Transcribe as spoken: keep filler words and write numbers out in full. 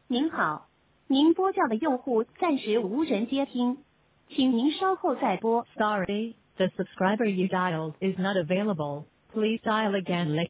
您好，您拨叫的用户暂时无人接听，请您稍后再拨。 Sorry, the subscriber you dialed is not available. Please dial again later.